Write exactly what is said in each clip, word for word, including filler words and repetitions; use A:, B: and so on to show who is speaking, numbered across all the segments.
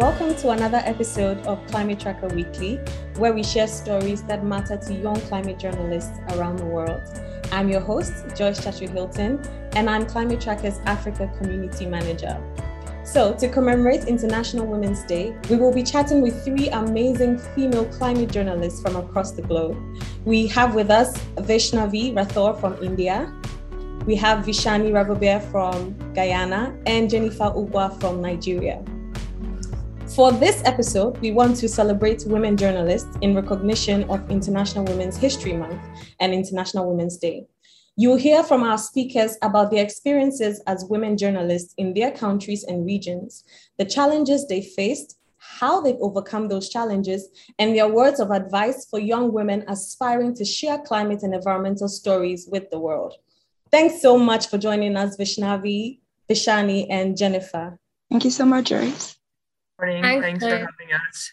A: Welcome to another episode of Climate Tracker Weekly, where we share stories that matter to young climate journalists around the world. I'm your host, Joyce Chachu Hilton, and I'm Climate Tracker's Africa Community Manager. So, to commemorate International Women's Day, we will be chatting with three amazing female climate journalists from across the globe. We have with us Vaishnavi Rathore from India, we have Vishani Raghubir from Guyana, and Jennifer Ugwa from Nigeria. For this episode, we want to celebrate women journalists in recognition of International Women's History Month and International Women's Day. You'll hear from our speakers about their experiences as women journalists in their countries and regions, the challenges they faced, how they've overcome those challenges, and their words of advice for young women aspiring to share climate and environmental stories with the world. Thanks so much for joining us, Vaishnavi, Vishani, and Jennifer.
B: Thank you so much, Joyce.
C: Morning.
A: Hi,
C: Thanks
A: Claire.
C: for having us.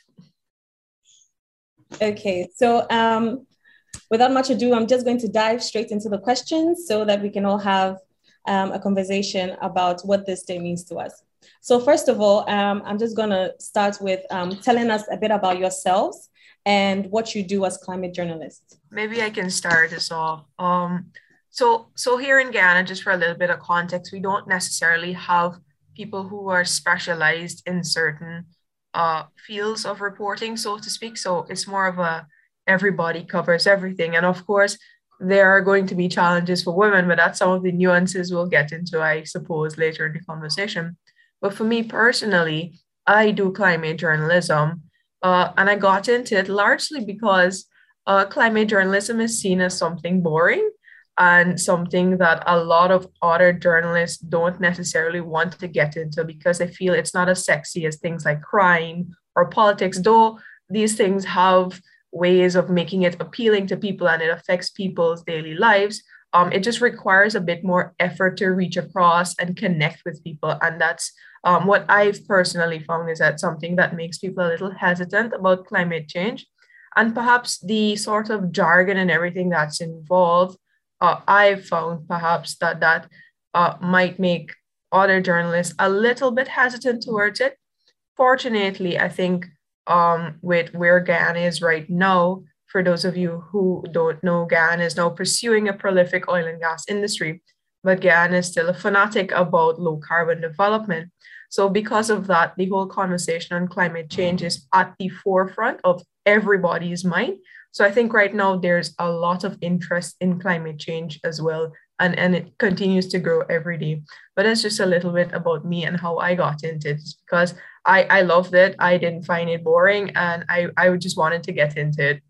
A: Okay, so um, without much ado, I'm just going to dive straight into the questions so that we can all have um, a conversation about what this day means to us. So first of all, um, I'm just going to start with um, telling us a bit about yourselves and what you do as climate journalists.
C: Maybe I can start us off. Um, so, so here in Guyana, just for a little bit of context, we don't necessarily have people who are specialized in certain uh, fields of reporting, so to speak. So it's more of a everybody covers everything. And of course, there are going to be challenges for women, but that's some of the nuances we'll get into, I suppose, later in the conversation. But for me personally, I do climate journalism, uh, and I got into it largely because uh, climate journalism is seen as something boring and something that a lot of other journalists don't necessarily want to get into because they feel it's not as sexy as things like crime or politics, though these things have ways of making it appealing to people and it affects people's daily lives. Um, it just requires a bit more effort to reach across and connect with people. And that's um, what I've personally found is that something that makes people a little hesitant about climate change. And perhaps the sort of jargon and everything that's involved, Uh, I've found perhaps that that uh, might make other journalists a little bit hesitant towards it. Fortunately, I think um, with where Guyana is right now, for those of you who don't know, Guyana is now pursuing a prolific oil and gas industry, but Guyana is still a fanatic about low carbon development. So because of that, the whole conversation on climate change is at the forefront of everybody's mind. So I think right now there's a lot of interest in climate change as well, and, and it continues to grow every day. But that's just a little bit about me and how I got into it, because I, I loved it. I didn't find it boring, and I, I just wanted to get into it.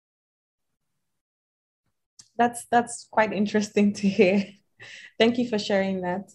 A: That's, that's quite interesting to hear. Thank you for sharing that.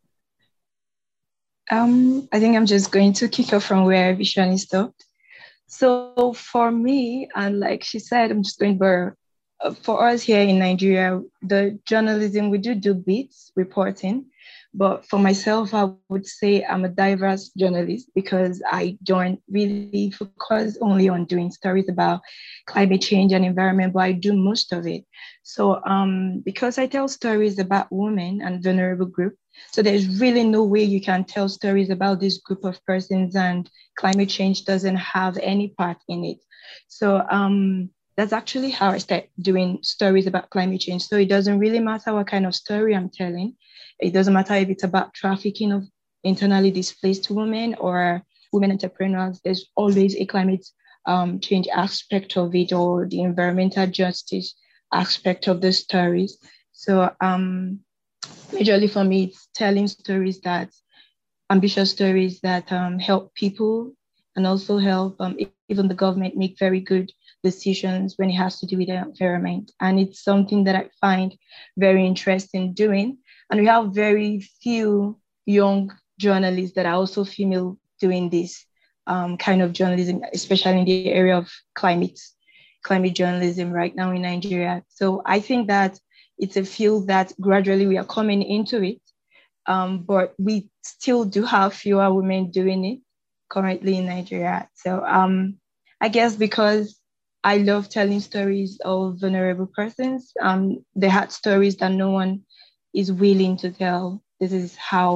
B: Um, I think I'm just going to kick off from where Vishani stopped. So for me, and like she said, I'm just going to, uh, for us here in Nigeria, the journalism, we do do beats reporting, but for myself, I would say I'm a diverse journalist because I don't really focus only on doing stories about climate change and environment, but I do most of it. So um, because I tell stories about women and vulnerable groups, so there's really no way you can tell stories about this group of persons and climate change doesn't have any part in it. So um, that's actually how I started doing stories about climate change. So it doesn't really matter what kind of story I'm telling. It doesn't matter if it's about trafficking of internally displaced women or women entrepreneurs. There's always a climate um, change aspect of it or the environmental justice aspect of the stories. So um, majorly for me, it's telling stories that, ambitious stories that um, help people and also help um, even the government make very good decisions when it has to do with the environment. And it's something that I find very interesting doing. And we have very few young journalists that are also female doing this um, kind of journalism, especially in the area of climate, climate journalism right now in Nigeria. So I think that it's a field that gradually we are coming into it, um, but we still do have fewer women doing it currently in Nigeria. So um, I guess because I love telling stories of vulnerable persons, um, they had stories that no one is willing to tell. This is how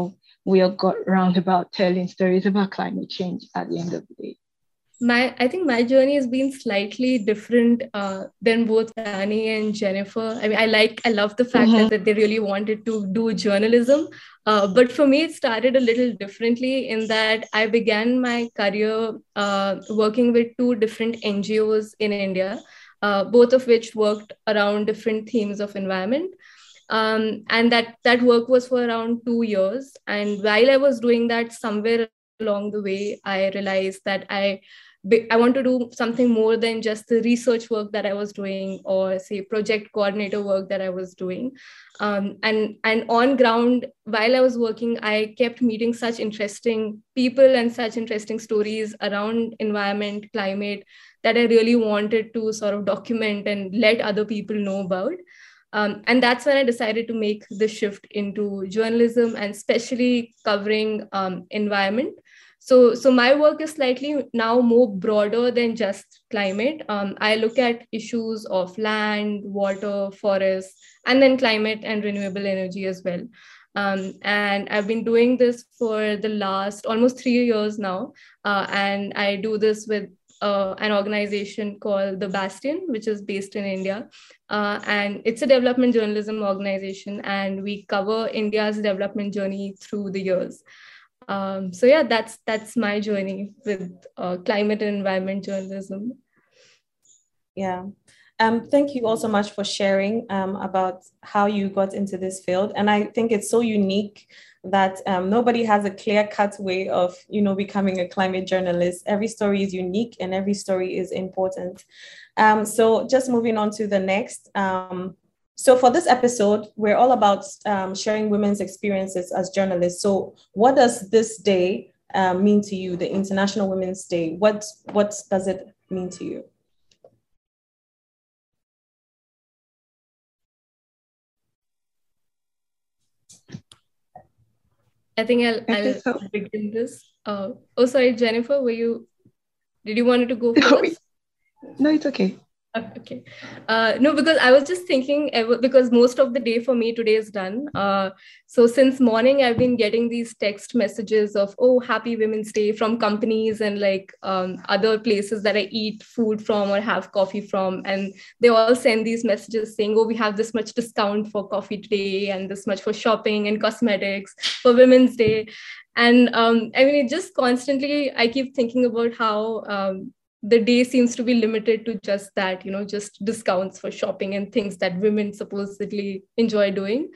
B: we all got round about telling stories about climate change at the end of the day?
D: My, I think my journey has been slightly different uh, than both Annie and Jennifer. I mean, I like, I love the fact mm-hmm. that, that they really wanted to do journalism. Uh, but for me, it started a little differently in that I began my career uh, working with two different N G Os in India, uh, both of which worked around different themes of environment. Um, and that, that work was for around two years. And while I was doing that, somewhere along the way, I realized that I I want to do something more than just the research work that I was doing, or say project coordinator work that I was doing. Um, and, and on ground, while I was working, I kept meeting such interesting people and such interesting stories around environment, climate, that I really wanted to sort of document and let other people know about. Um, and that's when I decided to make the shift into journalism, and especially covering um, environment. So, so my work is slightly now more broader than just climate. Um, I look at issues of land, water, forests, and then climate and renewable energy as well. Um, and I've been doing this for the last almost three years now. Uh, and I do this with uh, an organization called The Bastion, which is based in India. Uh, and it's a development journalism organization, and we cover India's development journey through the years. Um, so yeah, that's that's my journey with uh, climate and environment journalism.
A: Yeah. Um, thank you all so much for sharing um, about how you got into this field. And I think it's so unique that um, nobody has a clear-cut way of, you know, becoming a climate journalist. Every story is unique and every story is important. Um, so just moving on to the next. Um, So for this episode, we're all about um, sharing women's experiences as journalists. So what does this day um, mean to you, the International Women's Day? What, what does it mean to you?
D: I think I'll, I'll so. begin this. Uh, oh, sorry, Jennifer, were you, did you want to go first?
B: No, it's okay.
D: Okay. Uh, no, because I was just thinking, because most of the day for me today is done. Uh, so since morning, I've been getting these text messages of, oh, happy Women's Day from companies and like um, other places that I eat food from or have coffee from. And they all send these messages saying, oh, we have this much discount for coffee today and this much for shopping and cosmetics for Women's Day. And um, I mean, it just constantly, I keep thinking about how um, the day seems to be limited to just that, you know, just discounts for shopping and things that women supposedly enjoy doing.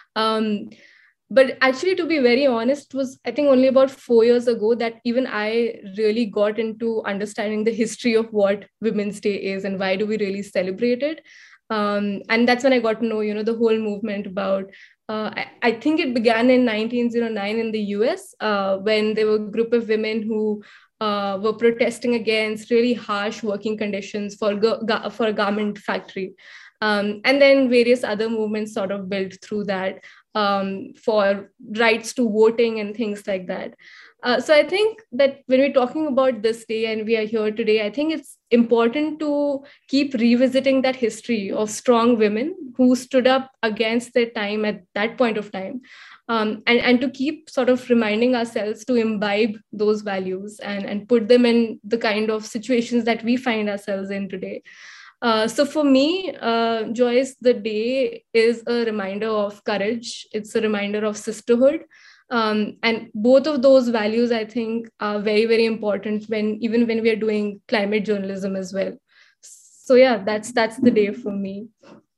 D: Um, but actually, to be very honest, it was, I think, only about four years ago that even I really got into understanding the history of what Women's Day is and why do we really celebrate it. Um, and that's when I got to know, you know, the whole movement about Uh, I, I think it began in nineteen oh nine in the U S uh, when there were a group of women who uh, were protesting against really harsh working conditions for, ga- for a garment factory. Um, and then various other movements sort of built through that um, for rights to voting and things like that. Uh, so I think that when we're talking about this day and we are here today, I think it's important to keep revisiting that history of strong women who stood up against their time at that point of time. Um, and, and to keep sort of reminding ourselves to imbibe those values and, and put them in the kind of situations that we find ourselves in today. Uh, so for me, uh, Joyce, the day is a reminder of courage. It's a reminder of sisterhood. Um, and both of those values, I think, are very, very important when even when we are doing climate journalism as well. So yeah, that's that's the day for me.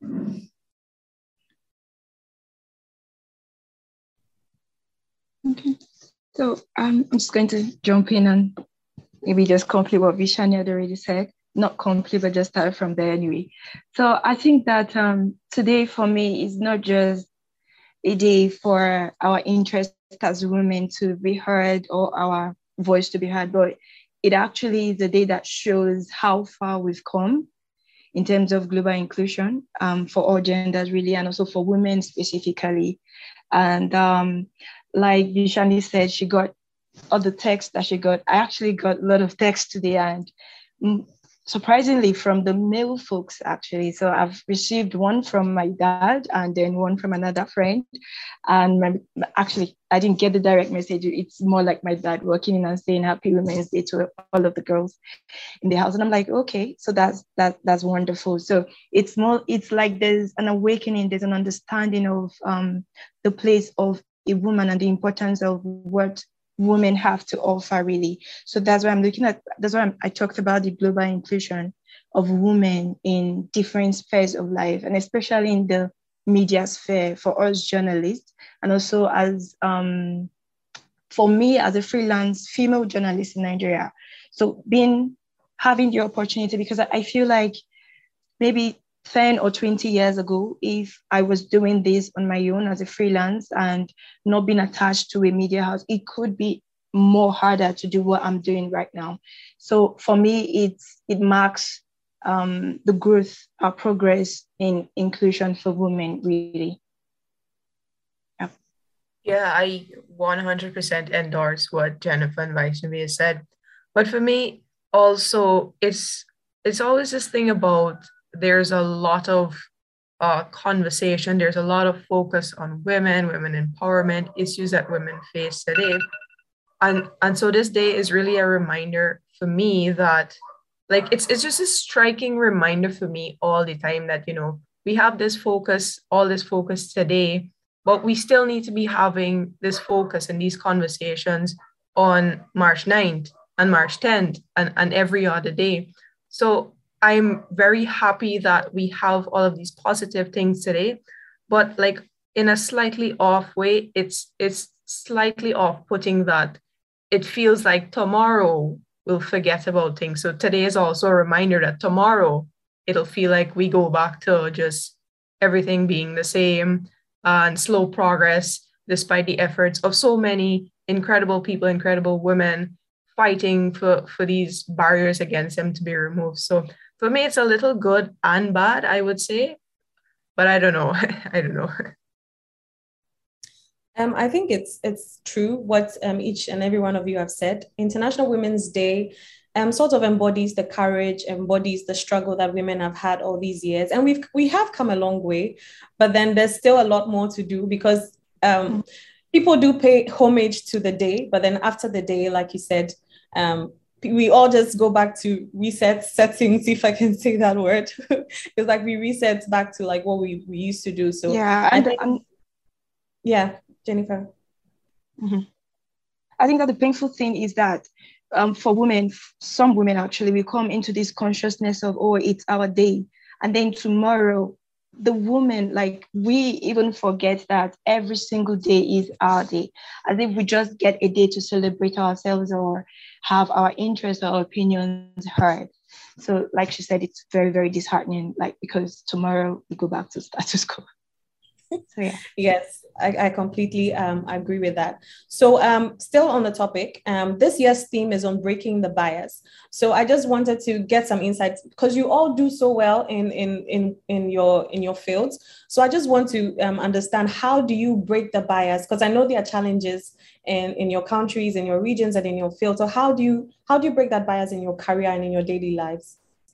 B: Okay, so um, I'm just going to jump in and maybe just complete what Vishani had already said. Not complete, but just start from there anyway. So I think that um, today for me is not just a day for our interest as women to be heard or our voice to be heard, but it actually is a day that shows how far we've come in terms of global inclusion um, for all genders really, and also for women specifically. And um, like Vishani said, she got all the text that she got. I actually got a lot of text today, and surprisingly from the male folks actually. So I've received one from my dad and then one from another friend. And my, actually, I didn't get the direct message. It's more like my dad walking in and saying Happy Women's Day to all of the girls in the house. And I'm like, okay, so that's that that's wonderful. So it's more, it's like there's an awakening, there's an understanding of um, the place of a woman and the importance of what women have to offer, really. So that's why I'm looking at, that's why I'm, I talked about the global inclusion of women in different spheres of life, and especially in the media sphere for us journalists, and also as, um, for me as a freelance female journalist in Nigeria. So being, having the opportunity, because I, I feel like maybe ten or twenty years ago, if I was doing this on my own as a freelance and not being attached to a media house, it could be more harder to do what I'm doing right now. So for me, it's it marks um, the growth, our progress in inclusion for women, really. Yeah,
C: yeah I one hundred percent endorse what Jennifer and Vaishnavi said. But for me, also, it's it's always this thing about, there's a lot of uh, conversation, there's a lot of focus on women, women empowerment, issues that women face today. And, and so this day is really a reminder for me that, like, it's, it's just a striking reminder for me all the time that, you know, we have this focus, all this focus today, but we still need to be having this focus and these conversations on March ninth and March tenth and, and every other day. So I'm very happy that we have all of these positive things today, but like in a slightly off way, it's it's slightly off-putting that it feels like tomorrow we'll forget about things. So today is also a reminder that tomorrow it'll feel like we go back to just everything being the same and slow progress, despite the efforts of so many incredible people, incredible women fighting for, for these barriers against them to be removed. So for me, it's a little good and bad, I would say, but I don't know. I don't know.
A: Um, I think it's it's true what um, each and every one of you have said. International Women's Day um, sort of embodies the courage, embodies the struggle that women have had all these years, and we've we have come a long way, but then there's still a lot more to do, because um, people do pay homage to the day, but then after the day, like you said, um, we all just go back to reset settings, if I can say that word. It's like we reset back to like what we, we used to do. So
B: yeah,
A: I
B: and,
A: think,
B: and
A: yeah, Jennifer.
B: Mm-hmm. I think that the painful thing is that um, for women, some women actually will come into this consciousness of, oh, it's our day. And then tomorrow, the woman, like we even forget that every single day is our day. As if we just get a day to celebrate ourselves or have our interests or opinions heard. So like she said, it's very, very disheartening, like, because tomorrow we go back to status quo. So yeah.
A: Yes, I, I completely um, agree with that. So um, still on the topic, um, this year's theme is on breaking the bias. So I just wanted to get some insights, because you all do so well in in in in your in your fields. So I just want to um, understand, how do you break the bias? Because I know there are challenges in in your countries, in your regions, and in your field. So how do you how do you break that bias in your career and in your daily lives?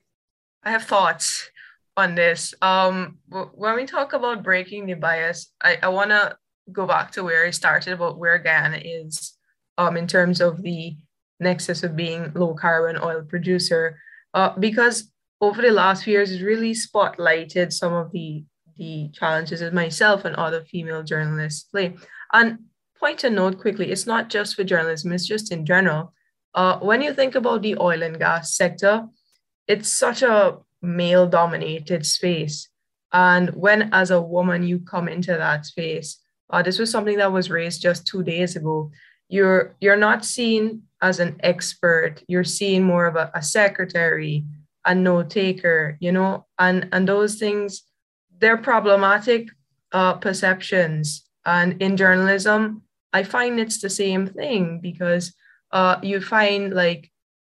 C: I have thoughts on this. Um, when we talk about breaking the bias, I, I want to go back to where I started about where Guyana is um, in terms of the nexus of being low carbon oil producer, uh, because over the last few years, it's really spotlighted some of the, the challenges that myself and other female journalists play. And point to note quickly, it's not just for journalism, it's just in general. Uh, when you think about the oil and gas sector, it's such a male-dominated space. And when, as a woman, you come into that space, uh, this was something that was raised just two days ago. You're you're not seen as an expert. You're seen more of a, a secretary, a note taker, you know, and and those things, they're problematic uh, perceptions. And in journalism, I find it's the same thing, because uh, you find like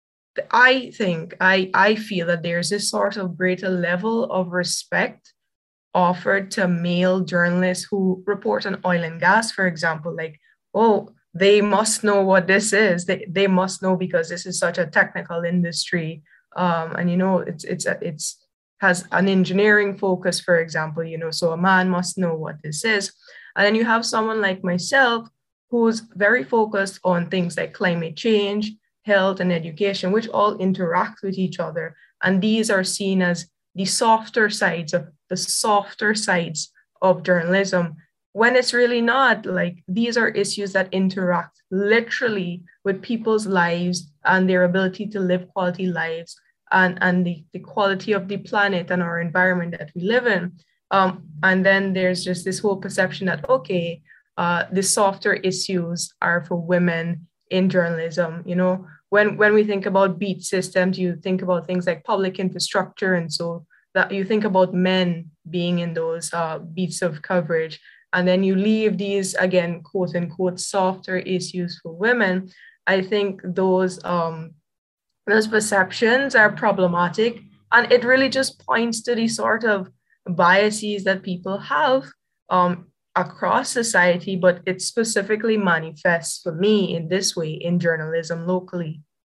C: I think, I, I feel that there's this sort of greater level of respect offered to male journalists who report on oil and gas, for example, like, oh, they must know what this is. They, they must know because this is such a technical industry. Um, and, you know, it's, it's, it's, has an engineering focus, for example, you know, so a man must know what this is. And then you have someone like myself who's very focused on things like climate change, health, and education, which all interact with each other. And these are seen as the softer sides of the softer sides of journalism, when it's really not. Like, these are issues that interact literally with people's lives and their ability to live quality lives, and, and the, the quality of the planet and our environment that we live in. Um, and then there's just this whole perception that, okay, uh, the softer issues are for women in journalism. You know, when, when we think about beat systems, you think about things like public infrastructure. And so that you think about men being in those uh, beats of coverage. And then you leave these, again, quote unquote, softer issues for women. I think those, um, those perceptions are problematic. And it really just points to the sort of biases that people have um, across society, but it specifically manifests for me in this way in journalism locally.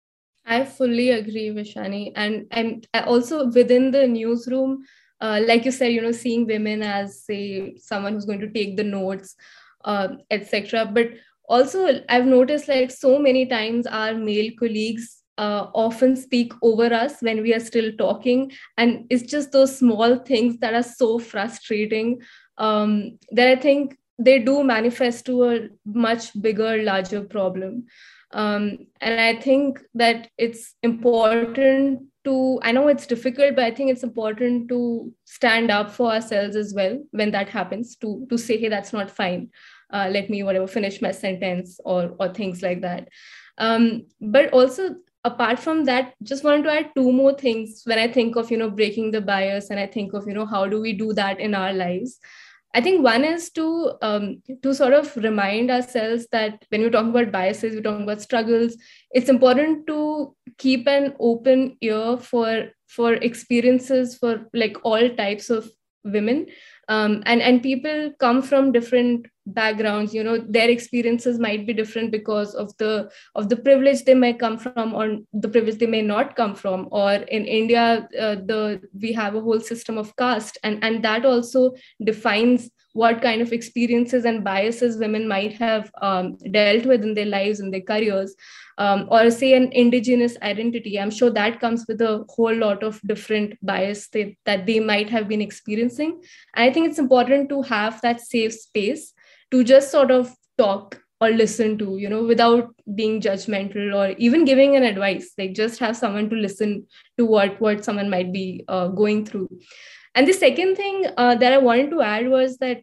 D: I fully agree, Vishani. And, and also within the newsroom, uh, like you said, you know, seeing women as, say, someone who's going to take the notes, uh, et cetera. But also, I've noticed, like, so many times our male colleagues uh, often speak over us when we are still talking. And it's just those small things that are so frustrating um, that I think they do manifest to a much bigger, larger problem. Um, and I think that it's important to, I know it's difficult, but I think it's important to stand up for ourselves as well when that happens, to, to say, hey, that's not fine. Uh, let me, whatever, finish my sentence, or, or things like that. Um, but also, apart from that, just wanted to add two more things when I think of, you know, breaking the bias, and I think of, you know, how do we do that in our lives? I think one is to um, to sort of remind ourselves that when we're talking about biases, we're talking about struggles, it's important to keep an open ear for for experiences for like all types of women. Um, and, and people come from different backgrounds, you know, their experiences might be different because of the of the privilege they may come from, or the privilege they may not come from. Or in India, uh, the we have a whole system of caste, and, and that also defines what kind of experiences and biases women might have um, dealt with in their lives and their careers. Um, or say an indigenous identity, I'm sure that comes with a whole lot of different bias that, that they might have been experiencing. And I think it's important to have that safe space to just sort of talk or listen to, you know, without being judgmental or even giving an advice. Like, just have someone to listen to what, what someone might be uh, going through. And the second thing uh, that I wanted to add was that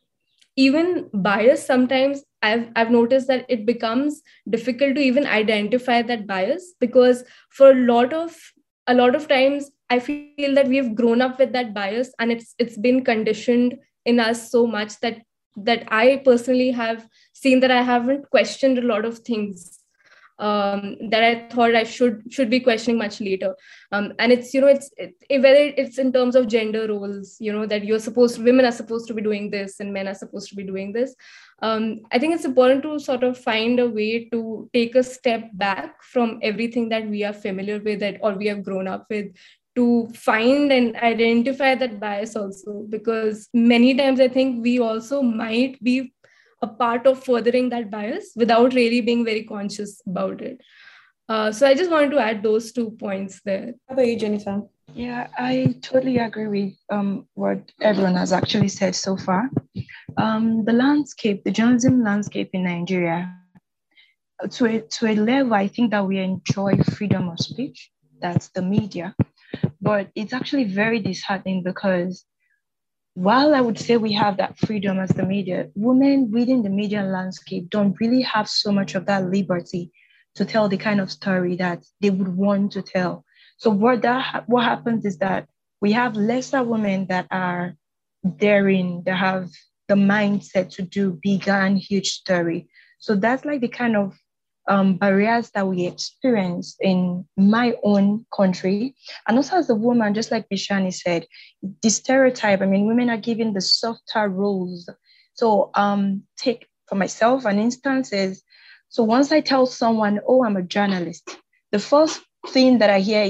D: even bias, sometimes I've, I've noticed that it becomes difficult to even identify that bias, because for a lot of a lot of times I feel that we've grown up with that bias, and it's it's been conditioned in us so much that that I personally have seen that I haven't questioned a lot of things um, that I thought I should should be questioning much later. Um, and it's, you know, it's it, whether it's in terms of gender roles, you know, that you're supposed to, women are supposed to be doing this and men are supposed to be doing this. Um, I think it's important to sort of find a way to take a step back from everything that we are familiar with that, or we have grown up with, to find and identify that bias also, because many times I think we also might be a part of furthering that bias without really being very conscious about it. Uh, so I just wanted to add those two points there.
A: How about you, Jennifer?
B: Yeah, I totally agree with um, what everyone has actually said so far. Um, the landscape, the journalism landscape in Nigeria, to a, to a level, I think that we enjoy freedom of speech. That's the media. But it's actually very disheartening, because while I would say we have that freedom as the media, women within the media landscape don't really have so much of that liberty to tell the kind of story that they would want to tell. So what that what happens is that we have lesser women that are daring, that have the mindset to do bigger and huge story. So that's like the kind of um, barriers that we experience in my own country. And also as a woman, just like Bishani said, the stereotype, I mean, women are given the softer roles. So um, take for myself an instance is, so once I tell someone, oh, I'm a journalist, the first thing that I hear is,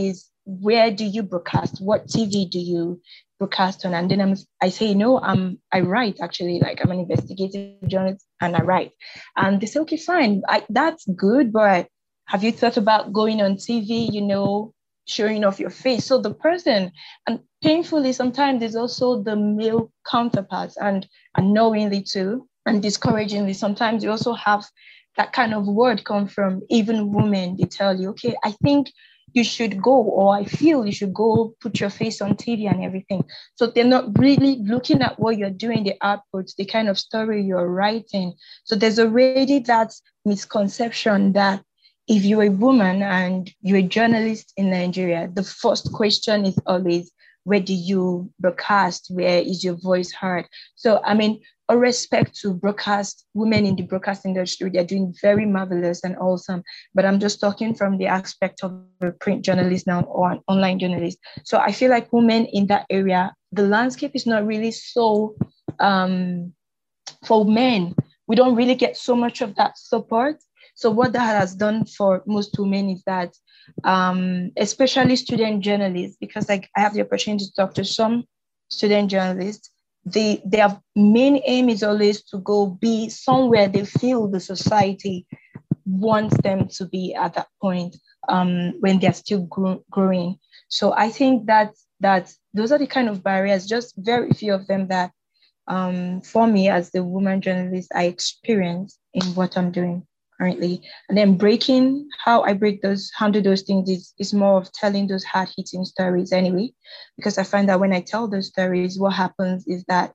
B: where do you broadcast? What T V do you broadcast on? And then I'm, I say, no, I'm, I write actually, like I'm an investigative journalist and I write. And they say, okay, fine, I, that's good, but have you thought about going on T V, you know, showing off your face? So the person, and painfully, sometimes there's also the male counterparts, and unknowingly too, and discouragingly, sometimes you also have that kind of word come from even women. They tell you, okay, I think you should go, or I feel you should go put your face on T V and everything. So they're not really looking at what you're doing, the outputs, the kind of story you're writing. So there's already that misconception that if you're a woman and you're a journalist in Nigeria, the first question is always, where do you broadcast? Where is your voice heard? So, I mean, all respect to broadcast, women in the broadcast industry, they're doing very marvelous and awesome. But I'm just talking from the aspect of a print journalist now or an online journalist. So I feel like women in that area, the landscape is not really so, um, for men, we don't really get so much of that support. So what that has done for most women is that, um, especially student journalists, because like I have the opportunity to talk to some student journalists, they, their main aim is always to go be somewhere they feel the society wants them to be at that point, um, when they're still grow, growing. So I think that, that those are the kind of barriers, just very few of them that um, for me as the woman journalist, I experience in what I'm doing currently. And then breaking, how I break those, handle those things is, is more of telling those hard-hitting stories anyway, because I find that when I tell those stories, what happens is that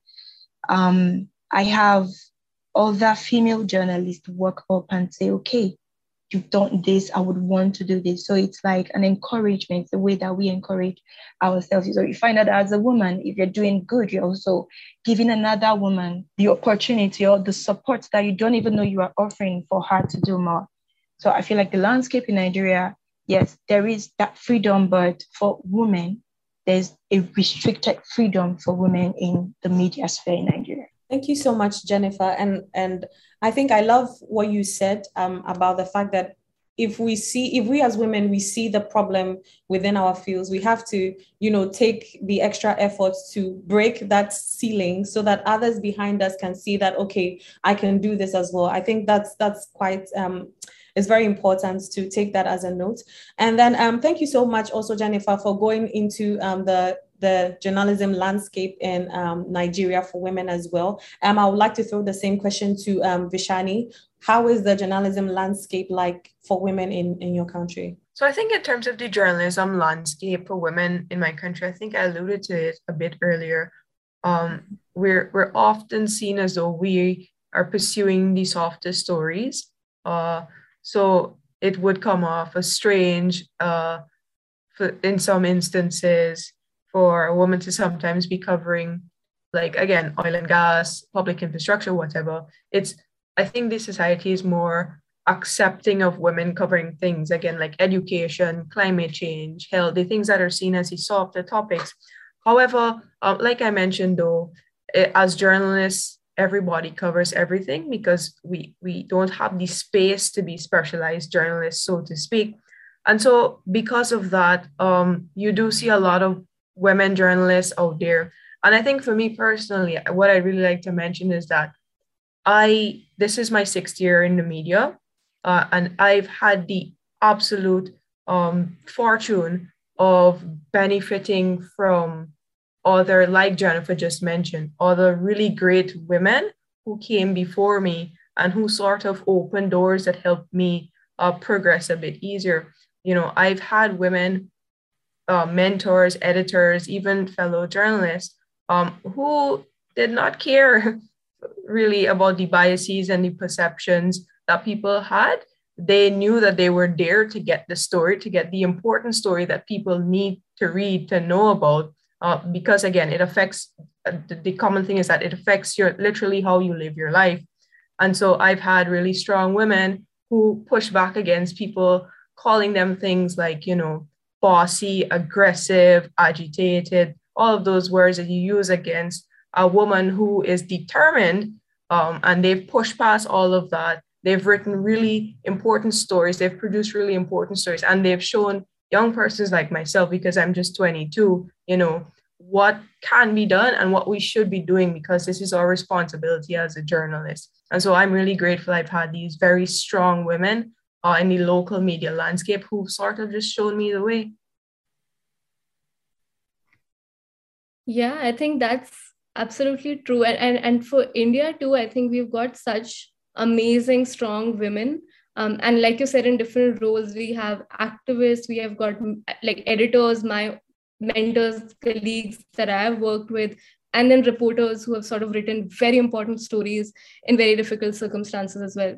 B: um, I have other female journalists work up and say, okay, you've done this, I would want to do this. So it's like an encouragement, the way that we encourage ourselves. So you find that as a woman, if you're doing good, you're also giving another woman the opportunity or the support that you don't even know you are offering for her to do more. So I feel like the landscape in Nigeria, yes, there is that freedom, but for women, there's a restricted freedom for women in the media sphere in Nigeria.
A: Thank you so much, Jennifer. And and I think I love what you said um, about the fact that if we see, if we as women, we see the problem within our fields, we have to, you know, take the extra efforts to break that ceiling so that others behind us can see that, okay, I can do this as well. I think that's that's quite, um, it's very important to take that as a note. And then um, thank you so much also, Jennifer, for going into um, the the journalism landscape in um, Nigeria for women as well. Um, I would like to throw the same question to um, Vishani. How is the journalism landscape like for women in, in your country?
C: So I think in terms of the journalism landscape for women in my country, I think I alluded to it a bit earlier. Um, we're, we're often seen as though we are pursuing the softest stories. Uh, so it would come off as strange uh, for, in some instances, for a woman to sometimes be covering, like, again, oil and gas, public infrastructure, whatever. It's, I think the society is more accepting of women covering things, again, like education, climate change, health, the things that are seen as the softer topics. However, um, like I mentioned, though, as journalists, everybody covers everything because we, we don't have the space to be specialized journalists, so to speak. And so because of that, um, you do see a lot of women journalists out there. And I think for me personally, what I really like to mention is that I, this is my sixth year in the media, uh, and I've had the absolute um, fortune of benefiting from other, like Jennifer just mentioned, other really great women who came before me and who sort of opened doors that helped me uh, progress a bit easier. You know, I've had women Uh, mentors, editors, even fellow journalists um, who did not care really about the biases and the perceptions that people had. They knew that they were there to get the story, to get the important story that people need to read, to know about, uh, because again, it affects, uh, the, the common thing is that it affects your, literally how you live your life. And so I've had really strong women who push back against people calling them things like, you know, bossy, aggressive, agitated, all of those words that you use against a woman who is determined, um, and they've pushed past all of that. They've written really important stories. They've produced really important stories, and they've shown young persons like myself, because I'm just twenty-two, you know, what can be done and what we should be doing, because this is our responsibility as a journalist. And so I'm really grateful I've had these very strong women uh, in the local media landscape who sort of just showed me the way.
D: Yeah, I think that's absolutely true. And, and, and for India too, I think we've got such amazing, strong women. Um, and like you said, in different roles, we have activists, we have got like editors, my mentors, colleagues that I've worked with, and then reporters who have sort of written very important stories in very difficult circumstances as well.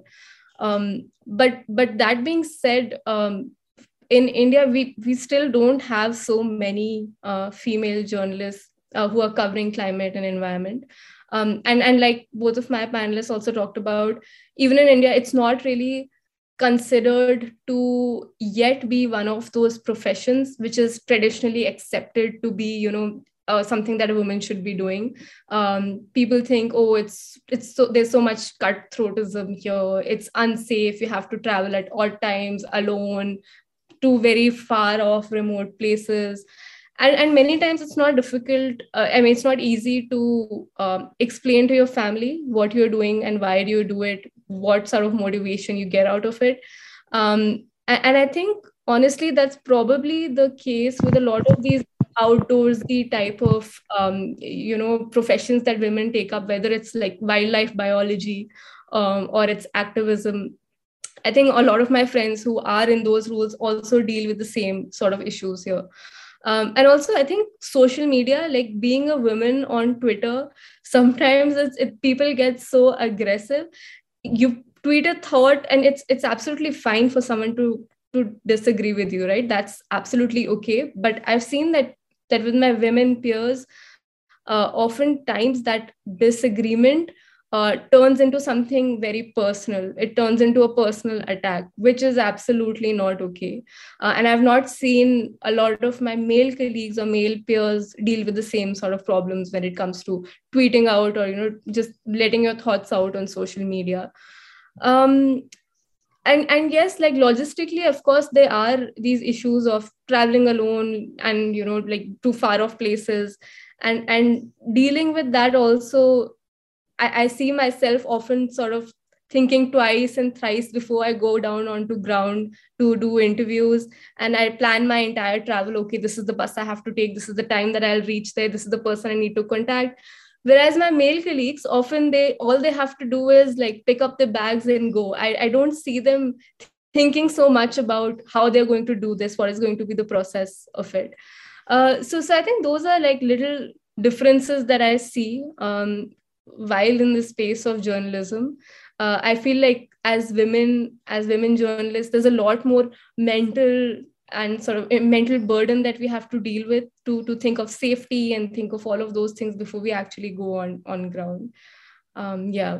D: Um, but but that being said, um, in India, we, we still don't have so many uh, female journalists uh, who are covering climate and environment. Um, and, and like both of my panelists also talked about, even in India, it's not really considered to yet be one of those professions which is traditionally accepted to be, you know, uh, something that a woman should be doing. Um, people think, oh, it's it's so there's so much cutthroatism here. It's unsafe. You have to travel at all times alone to very far off remote places. And, and many times it's not difficult. Uh, I mean, it's not easy to um, explain to your family what you're doing and why do you do it, what sort of motivation you get out of it. Um, and, and I think, honestly, that's probably the case with a lot of these outdoorsy type of, um, you know, professions that women take up, whether it's like wildlife biology um, or it's activism. I think a lot of my friends who are in those roles also deal with the same sort of issues here. Um, and also, I think social media, like being a woman on Twitter, sometimes it's, it, people get so aggressive. You tweet a thought and it's it's absolutely fine for someone to, to disagree with you, right? That's absolutely okay. But I've seen that, that with my women peers, uh, oftentimes that disagreement Uh, turns into something very personal. It turns into a personal attack, which is absolutely not okay. Uh, and I've not seen a lot of my male colleagues or male peers deal with the same sort of problems when it comes to tweeting out or, you know, just letting your thoughts out on social media. Um, and, and yes, like logistically, of course, there are these issues of traveling alone and, you know, like to far off places, and, and dealing with that also. I, I see myself often sort of thinking twice and thrice before I go down onto ground to do interviews. And I plan my entire travel. Okay, this is the bus I have to take. This is the time that I'll reach there. This is the person I need to contact. Whereas my male colleagues, often they all they have to do is like pick up their bags and go. I, I don't see them thinking so much about how they're going to do this, what is going to be the process of it. Uh, so, so I think those are like little differences that I see. Um, while in the space of journalism. uh, I feel like as women as women journalists, there's a lot more mental and sort of a mental burden that we have to deal with to to think of safety and think of all of those things before we actually go on on ground. um yeah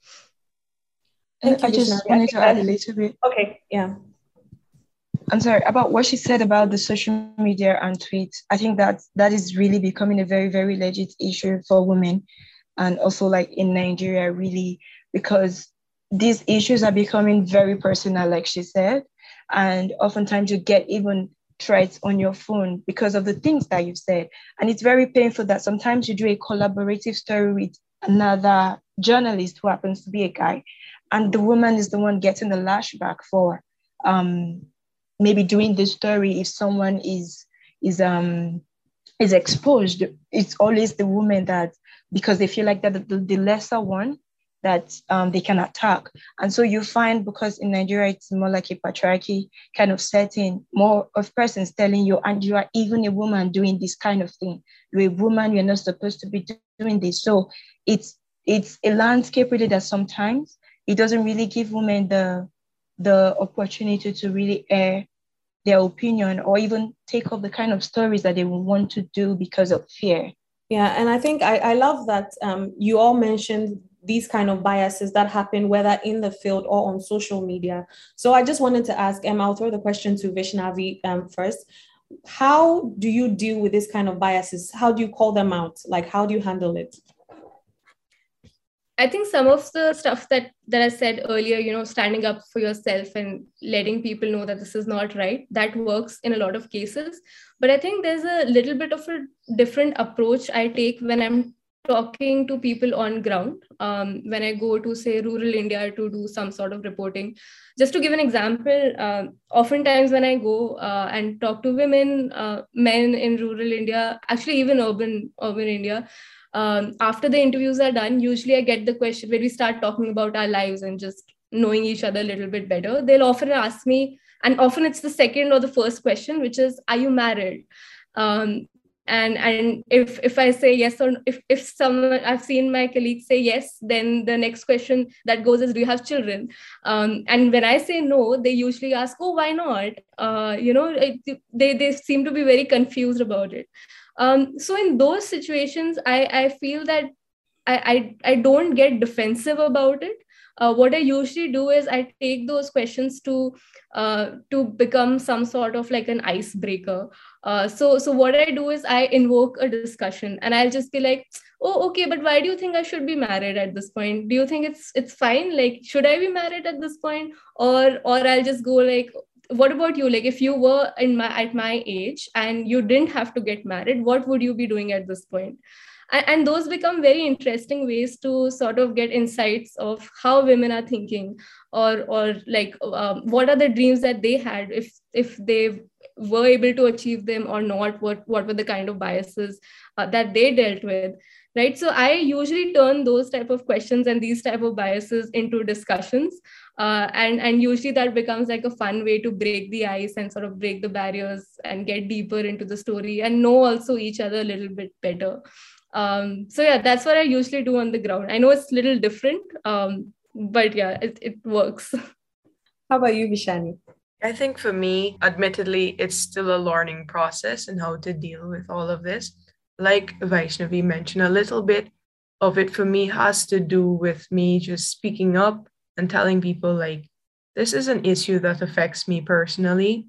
B: Thank you, I just Vishnavi. wanted to add a little bit.
A: Okay, yeah.
B: I'm sorry, about what she said about the social media and tweets. I think that that is really becoming a very, very legit issue for women. And also like in Nigeria, really, because these issues are becoming very personal, like she said. And oftentimes you get even threats on your phone because of the things that you've said. And it's very painful that sometimes you do a collaborative story with another journalist who happens to be a guy. And the woman is the one getting the lashback for um, maybe doing the story. If someone is, is, um, is exposed, it's always the woman that, because they feel like that the, the lesser one that um, they can attack. And so you find, because in Nigeria, it's more like a patriarchy kind of setting, more of persons telling you, and you are even a woman doing this kind of thing. You're a woman, you're not supposed to be doing this. So it's it's a landscape really that sometimes it doesn't really give women the, the opportunity to really air their opinion or even take up the kind of stories that they would want to do because of fear.
A: Yeah, and I think I, I love that um, you all mentioned these kind of biases that happen, whether in the field or on social media. So I just wanted to ask Emma, I'll throw the question to Vishnavi um, first. How do you deal with this kind of biases? How do you call them out? Like, how do you handle it?
D: I think some of the stuff that, that I said earlier, you know, standing up for yourself and letting people know that this is not right, that works in a lot of cases. But I think there's a little bit of a different approach I take when I'm talking to people on ground. Um, when I go to, say, rural India to do some sort of reporting. Just to give an example, uh, oftentimes when I go uh, and talk to women, uh, men in rural India, actually even urban, urban India, um, after the interviews are done, usually I get the question where we start talking about our lives and just knowing each other a little bit better. They'll often ask me, and often it's the second or the first question, which is, are you married? Um, and and if if I say yes, or if, if someone, I've seen my colleagues say yes, then the next question that goes is, do you have children? Um, and when I say no, they usually ask, oh, why not? Uh, you know, it, they, they seem to be very confused about it. Um, so in those situations, I, I feel that I, I, I don't get defensive about it. Uh, what I usually do is I take those questions to uh, to become some sort of like an icebreaker. Uh, so so what I do is I invoke a discussion, and I'll just be like, oh, okay, but why do you think I should be married at this point? Do you think it's it's fine? Like, should I be married at this point? Or or I'll just go like, what about you? Like, if you were in my at my age and you didn't have to get married, what would you be doing at this point? And those become very interesting ways to sort of get insights of how women are thinking, or or like um, what are the dreams that they had, if if they were able to achieve them or not, what what were the kind of biases uh, that they dealt with, right? So I usually turn those type of questions and these type of biases into discussions, uh, and and usually that becomes like a fun way to break the ice and sort of break the barriers and get deeper into the story and know also each other a little bit better. Um, so yeah, that's what I usually do on the ground. I know it's a little different, um, but yeah, it, it works.
A: How about you, Vishani?
C: I think for me, admittedly, it's still a learning process and how to deal with all of this. Like Vaishnavi mentioned, a little bit of it for me has to do with me just speaking up and telling people, like, this is an issue that affects me personally.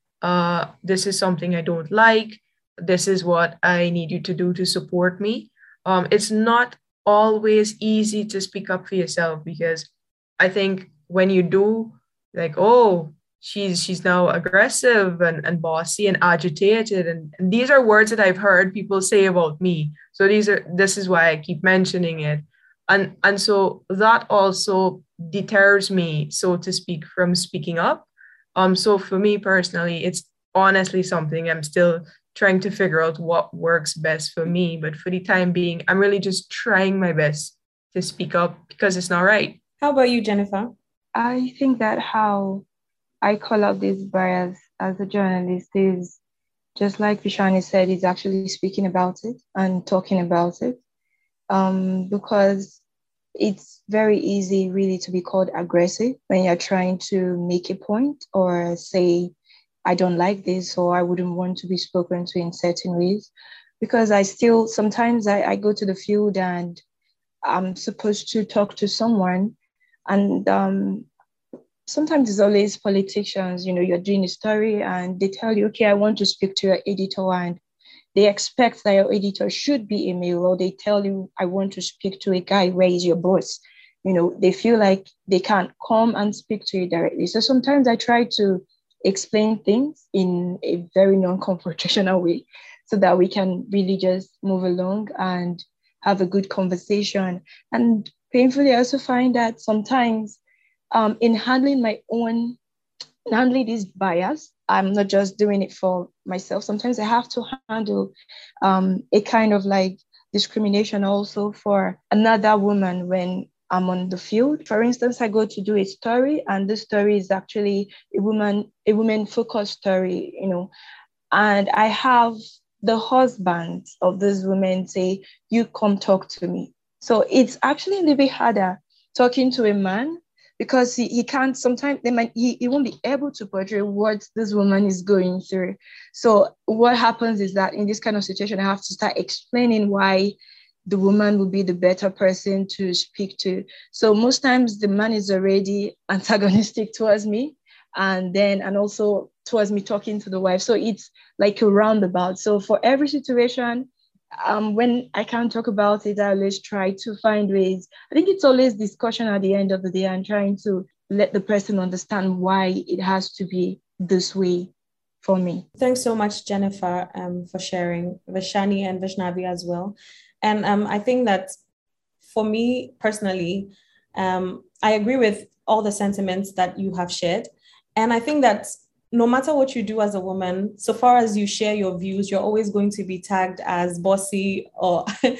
C: Uh, this is something I don't like. This is what I need you to do to support me. Um, it's not always easy to speak up for yourself, because I think when you do, like, oh, she's she's now aggressive and, and bossy and agitated. And, and these are words that I've heard people say about me. So these are this is why I keep mentioning it. And, and so that also deters me, so to speak, from speaking up. Um, so for me personally, it's honestly something I'm still trying to figure out what works best for me. But for the time being, I'm really just trying my best to speak up because it's not right.
A: How about you, Jennifer?
B: I think that how I call out this bias as a journalist is just like Vishani said, is actually speaking about it and talking about it. Um, because it's very easy really to be called aggressive when you're trying to make a point or say, I don't like this, or I wouldn't want to be spoken to in certain ways, because I still, sometimes I, I go to the field and I'm supposed to talk to someone, and um, sometimes it's always politicians, you know, you're doing a story and they tell you, okay, I want to speak to your editor, and they expect that your editor should be a male, or they tell you, I want to speak to a guy, where is your boss? You know, they feel like they can't come and speak to you directly. So sometimes I try to explain things in a very non-confrontational way so that we can really just move along and have a good conversation. And painfully, I also find that sometimes um, in handling my own, handling this bias, I'm not just doing it for myself. Sometimes I have to handle um, a kind of like discrimination also for another woman when I'm on the field. For instance, I go to do a story, and this story is actually a woman, a woman-focused story, you know, and I have the husband of this woman say, you come talk to me. So it's actually a little bit harder talking to a man, because he, he can't, sometimes they might, he, he won't be able to portray what this woman is going through. So what happens is that in this kind of situation, I have to start explaining why the woman will be the better person to speak to. So most times the man is already antagonistic towards me, and then, and also towards me talking to the wife. So it's like a roundabout. So for every situation, um, when I can't talk about it, I always try to find ways. I think it's always discussion at the end of the day and trying to let the person understand why it has to be this way for me.
A: Thanks so much, Jennifer, um, for sharing, Vashani and Vaishnavi as well. And um, I think that for me personally, um, I agree with all the sentiments that you have shared. And I think that no matter what you do as a woman, so far as you share your views, you're always going to be tagged as bossy or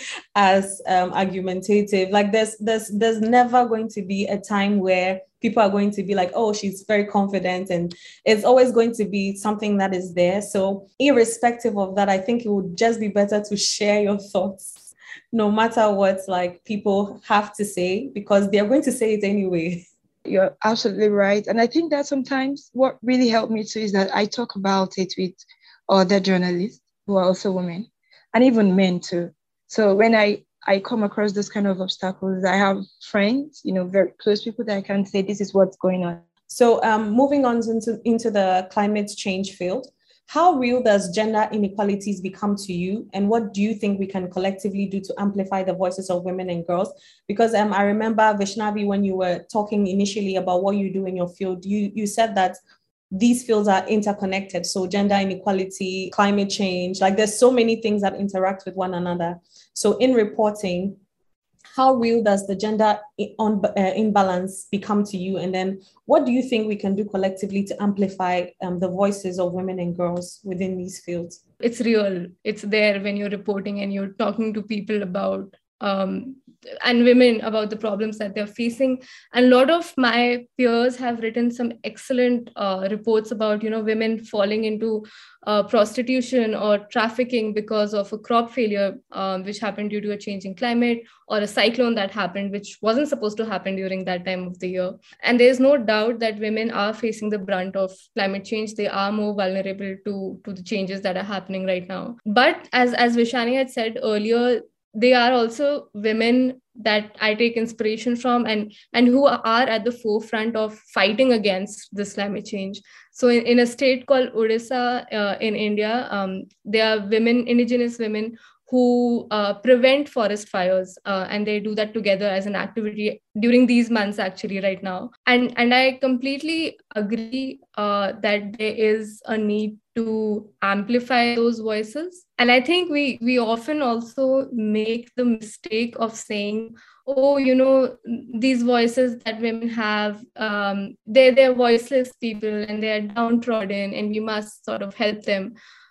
A: as um, argumentative. Like there's, there's, there's never going to be a time where people are going to be like, oh, she's very confident. And it's always going to be something that is there. So irrespective of that, I think it would just be better to share your thoughts, no matter what like people have to say, because they're going to say it anyway.
B: You're absolutely right. And I think that sometimes what really helped me too is that I talk about it with other journalists who are also women and even men too. So when I, I come across those kind of obstacles, I have friends, you know, very close people that I can say, this is what's going on.
A: So um, moving on into, into the climate change field, how real does gender inequalities become to you? And what do you think we can collectively do to amplify the voices of women and girls? Because um, I remember, Vaishnavi, when you were talking initially about what you do in your field, you, you said that these fields are interconnected. So gender inequality, climate change, like there's so many things that interact with one another. So in reporting, how real does the gender on, uh, imbalance become to you? And then what do you think we can do collectively to amplify um, the voices of women and girls within these fields?
D: It's real. It's there when you're reporting and you're talking to people about um, and women about the problems that they're facing. And a lot of my peers have written some excellent uh, reports about, you know, women falling into uh, prostitution or trafficking because of a crop failure, um, which happened due to a changing climate, or a cyclone that happened, which wasn't supposed to happen during that time of the year. And there's no doubt that women are facing the brunt of climate change. They are more vulnerable to, to the changes that are happening right now. But as, as Vishani had said earlier, they are also women that I take inspiration from and, and who are at the forefront of fighting against this climate change. So in, in a state called Odisha uh, in India, um, there are women, indigenous women who uh, prevent forest fires. Uh, and they do that together as an activity during these months actually right now. And, and I completely agree uh, that there is a need to amplify those voices. And I think we, we often also make the mistake of saying, oh, you know, these voices that women have, um, they're, they're voiceless people and they're downtrodden and we must sort of help them.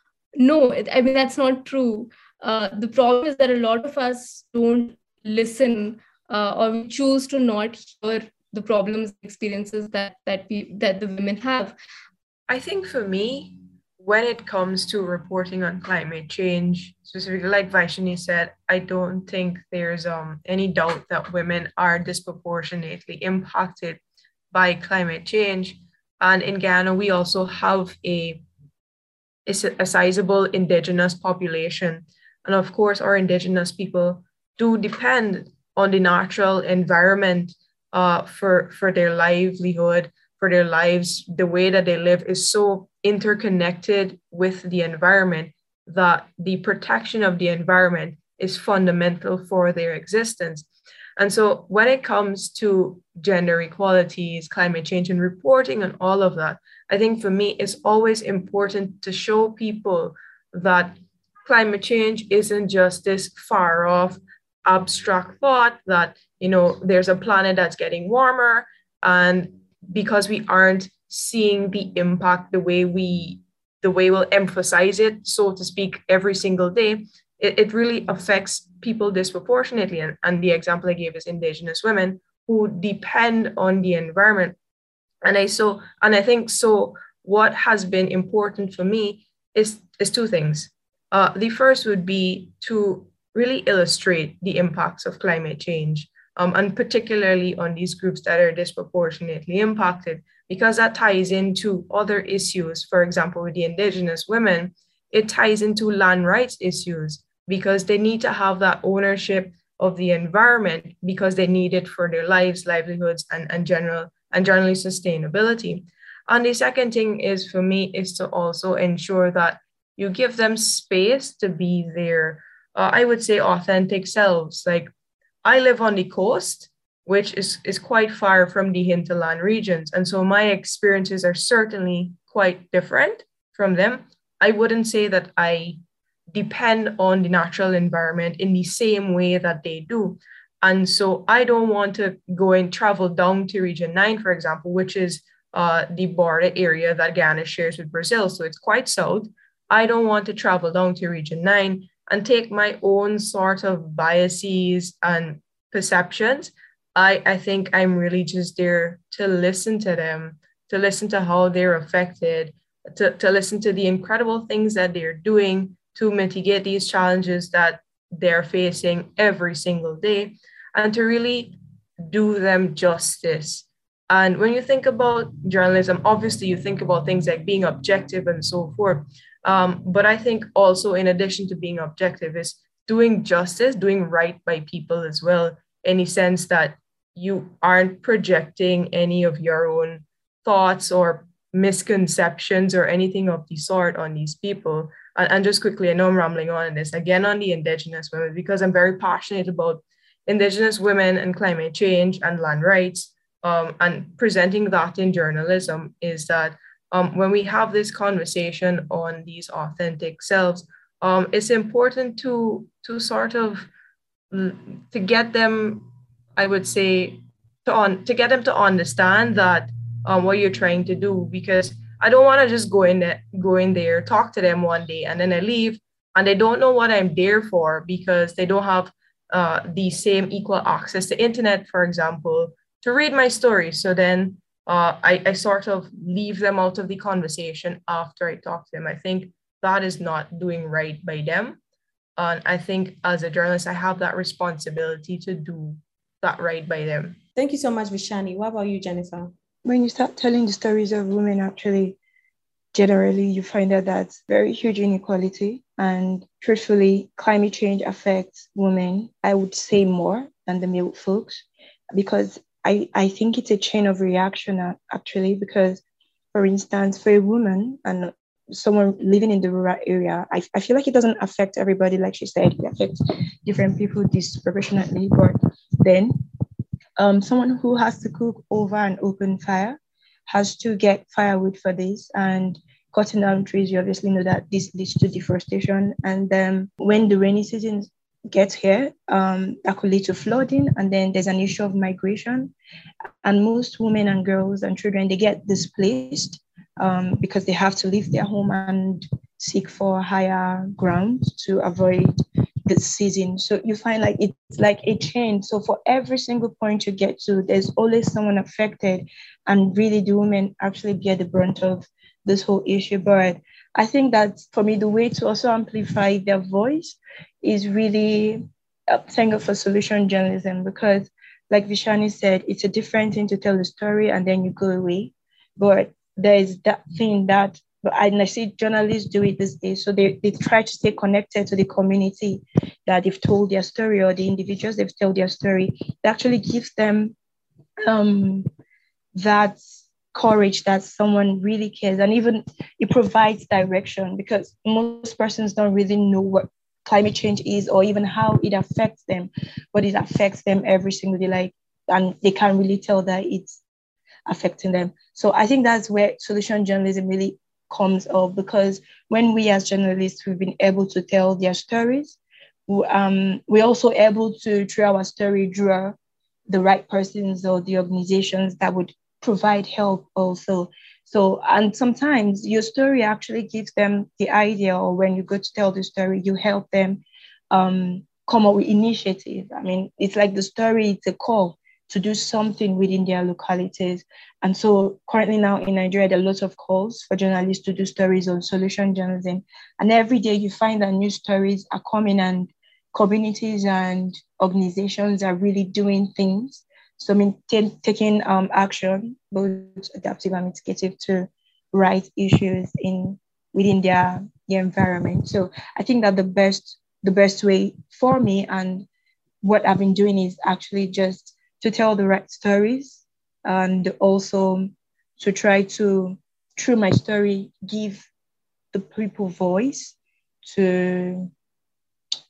D: No, I mean, that's not true. Uh, the problem is that a lot of us don't listen uh, or we choose to not hear the problems, experiences that that we, that the women have.
C: I think for me, when it comes to reporting on climate change, specifically like Vaishani said, I don't think there's um, any doubt that women are disproportionately impacted by climate change. And in Ghana, we also have a, a sizable indigenous population. And of course, our indigenous people do depend on the natural environment uh, for, for their livelihood, for their lives. The way that they live is so interconnected with the environment that the protection of the environment is fundamental for their existence. And so when it comes to gender equalities, climate change, and reporting on all of that, I think for me, it's always important to show people that climate change isn't just this far off abstract thought that, you know, there's a planet that's getting warmer, and because we aren't seeing the impact the way we the way we'll emphasize it, so to speak, every single day, it, it really affects people disproportionately. And, and the example I gave is indigenous women who depend on the environment. And I so and I think so what has been important for me is, is two things. Uh, the first would be to really illustrate the impacts of climate change, um, and particularly on these groups that are disproportionately impacted, because that ties into other issues. For example, with the indigenous women, it ties into land rights issues because they need to have that ownership of the environment because they need it for their lives, livelihoods, and, and general and generally sustainability. And the second thing is for me is to also ensure that you give them space to be their uh, I would say, authentic selves. Like, I live on the coast, which is, is quite far from the hinterland regions. And so my experiences are certainly quite different from them. I wouldn't say that I depend on the natural environment in the same way that they do. And so I don't want to go and travel down to Region nine, for example, which is uh, the border area that Guyana shares with Brazil. So it's quite south. I don't want to travel down to Region nine and take my own sort of biases and perceptions. I, I think I'm really just there to listen to them, to listen to how they're affected, to, to listen to the incredible things that they're doing to mitigate these challenges that they're facing every single day, and to really do them justice. And when you think about journalism, obviously you think about things like being objective and so forth. Um, but I think also, in addition to being objective, is doing justice, doing right by people as well, in the sense that you aren't projecting any of your own thoughts or misconceptions or anything of the sort on these people. And, and just quickly, I know I'm rambling on in this, again, on the Indigenous women, because I'm very passionate about Indigenous women and climate change and land rights, um, and presenting that in journalism, is that um, when we have this conversation on these authentic selves, um, it's important to, to sort of, to get them, I would say, to, on, to get them to understand that um, what you're trying to do, because I don't want to just go in there, go in there, talk to them one day, and then I leave, and they don't know what I'm there for because they don't have uh, the same equal access to internet, for example, to read my story. So then uh, I, I sort of leave them out of the conversation after I talk to them. I think that is not doing right by them. And I think as a journalist, I have that responsibility to do that right by them.
A: Thank you so much, Vishani. What about you, Jennifer?
B: When you start telling the stories of women, actually, generally, you find that that's very huge inequality. And truthfully, climate change affects women, I would say, more than the male folks, because I, I think it's a chain of reaction, actually, because, for instance, for a woman and someone living in the rural area, I, I feel like it doesn't affect everybody, like she said, it affects different people disproportionately. But then um, someone who has to cook over an open fire has to get firewood for this, and cutting down trees, you obviously know that this leads to deforestation. And then when the rainy season gets here, um, that could lead to flooding, and then there's an issue of migration. And most women and girls and children, they get displaced um, because they have to leave their home and seek for higher ground to avoid the season. So you find like it's like a chain. So for every single point you get to, there's always someone affected, and really the women actually bear the brunt of this whole issue. But I think that for me, the way to also amplify their voice is really uh, thank God for solution journalism, because like Vishani said, it's a different thing to tell a story and then you go away. But there's that thing that, but I see journalists do it these days. So they, they try to stay connected to the community that they've told their story, or the individuals they've told their story. It actually gives them um, that courage that someone really cares. And even it provides direction, because most persons don't really know what climate change is or even how it affects them, but it affects them every single day. Like, and they can't really tell that it's affecting them. So I think that's where solution journalism really comes up, because when we as journalists, we've been able to tell their stories, um, we're also able to, through our story, draw the right persons or the organizations that would provide help also. So, and sometimes your story actually gives them the idea, or when you go to tell the story, you help them um, come up with initiatives. I mean, it's like the story, it's a call to do something within their localities. And so currently now in Nigeria, there are lots of calls for journalists to do stories on solution journalism. And every day you find that new stories are coming, and communities and organizations are really doing things. So I mean, t- taking um, action, both adaptive and mitigative, to right issues in within their, their environment. So I think that the best the best way for me, and what I've been doing, is actually just to tell the right stories, and also to try to, through my story, give the people voice to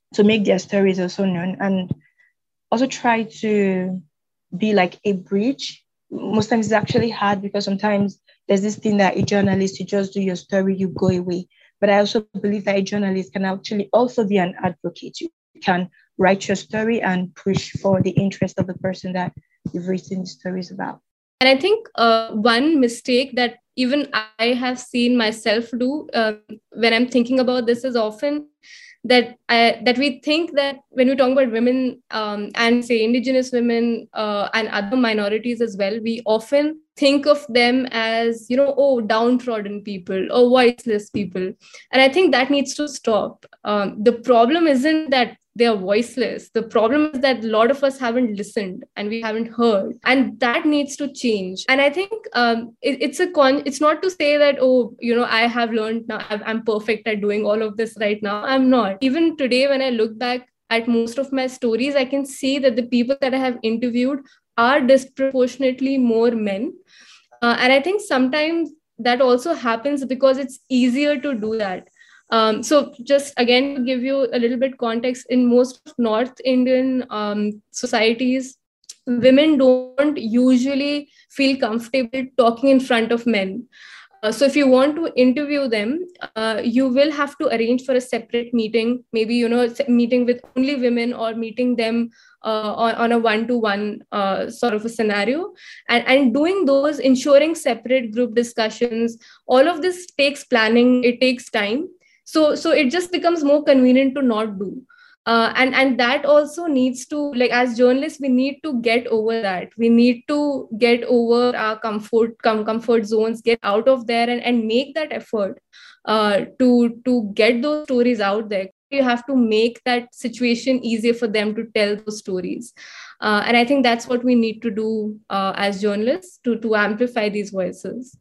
B: to make their stories also known, and also try to be like a bridge. Most times it's actually hard because sometimes there's this thing that a journalist, you just do your story, you go away. But I also believe that a journalist can actually also be an advocate. You can write your story and push for the interest of the person that you've written the stories about.
D: And I think uh, one mistake that even I have seen myself do uh, when I'm thinking about this is often that I, that we think that when we talk about women um, and say indigenous women uh, and other minorities as well, we often think of them as, you know, oh, downtrodden people or voiceless people. And I think that needs to stop. Um, the problem isn't that they are voiceless. The problem is that a lot of us haven't listened and we haven't heard, and that needs to change. And I think um, it, it's a con. It's not to say that, oh, you know, I have learned now. I'm perfect at doing all of this right now. I'm not. Even today, when I look back at most of my stories, I can see that the people that I have interviewed are disproportionately more men, uh, and I think sometimes that also happens because it's easier to do that. Um, so just again, to give you a little bit context, in most North Indian um, societies, women don't usually feel comfortable talking in front of men. Uh, so if you want to interview them, uh, you will have to arrange for a separate meeting, maybe, you know, meeting with only women or meeting them uh, on, on a one-to-one uh, sort of a scenario. And, and doing those, ensuring separate group discussions, all of this takes planning, it takes time. So, so it just becomes more convenient to not do. Uh, and, and that also needs to, like, as journalists, we need to get over that. We need to get over our comfort, com- comfort zones, get out of there and, and make that effort uh, to, to get those stories out there. You have to make that situation easier for them to tell those stories. Uh, and I think that's what we need to do uh, as journalists to, to amplify these voices.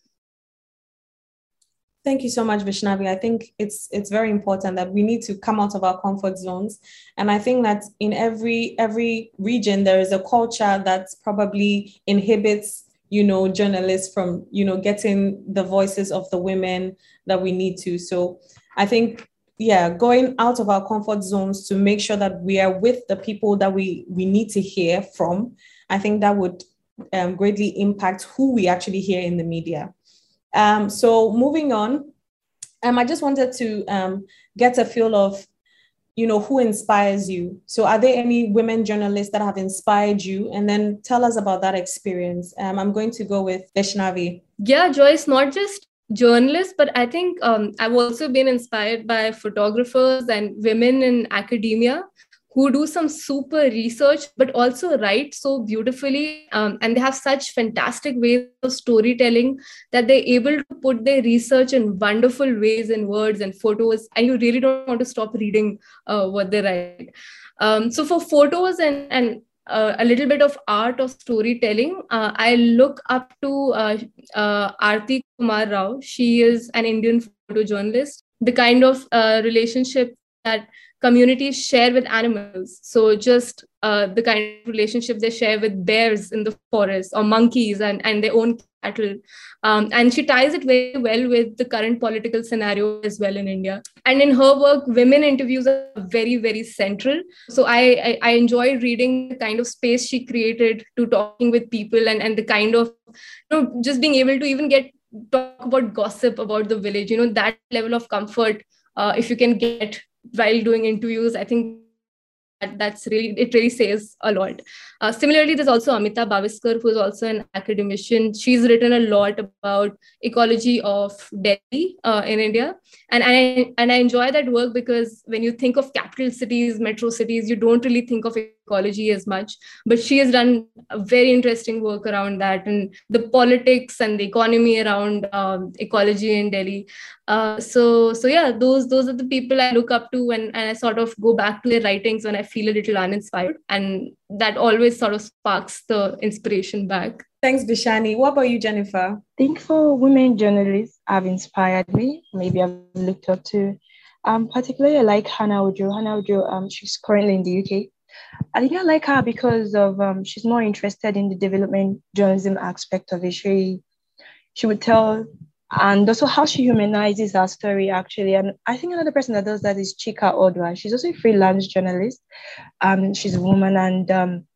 A: Thank you so much, Vaishnavi. I think it's it's very important that we need to come out of our comfort zones. And I think that in every every region, there is a culture that probably inhibits, you know, journalists from, you know, getting the voices of the women that we need to. So I think, yeah, going out of our comfort zones to make sure that we are with the people that we, we need to hear from, I think that would um, greatly impact who we actually hear in the media. Um, so moving on, um, I just wanted to um, get a feel of, you know, who inspires you. So are there any women journalists that have inspired you? And then tell us about that experience. Um, I'm going to go with Vaishnavi.
D: Yeah, Joyce, not just journalists, but I think um, I've also been inspired by photographers and women in academia who do some super research, but also write so beautifully. Um, and they have such fantastic ways of storytelling that they're able to put their research in wonderful ways in words and photos. And you really don't want to stop reading uh, what they write. Um, so for photos and, and uh, a little bit of art of storytelling, uh, I look up to uh, uh, Aarti Kumar Rao. She is an Indian photojournalist. The kind of uh, relationship that communities share with animals. So just uh, the kind of relationship they share with bears in the forest or monkeys and, and their own cattle. Um, and she ties it very well with the current political scenario as well in India. And in her work, women interviews are very, very central. So I, I, I enjoy reading the kind of space she created to talking with people and, and the kind of, you know, just being able to even get talk about gossip about the village, you know, that level of comfort, uh, if you can get while doing interviews, I think that that's really, it really says a lot. Uh, similarly, there's also Amita Bhaviskar, who is also an academician. She's written a lot about ecology of Delhi uh, in India. And I, and I enjoy that work because when you think of capital cities, metro cities, you don't really think of ecology as much. But she has done a very interesting work around that and the politics and the economy around um, ecology in Delhi. Uh, so, so yeah, those those are the people I look up to, and, and I sort of go back to their writings when I feel a little uninspired, and that always sort of sparks the inspiration back.
A: Thanks, Bishani. What about you, Jennifer?
B: I think for women journalists have inspired me. Maybe I've looked up to, um, particularly I like Hannah Ojo. Hannah Ojo, um, she's currently in the U K. I think I like her because of um, she's more interested in the development journalism aspect of it. She she would tell and also how she humanizes her story actually. And I think another person that does that is Chika Odwa. She's also a freelance journalist. Um, she's a woman, and um,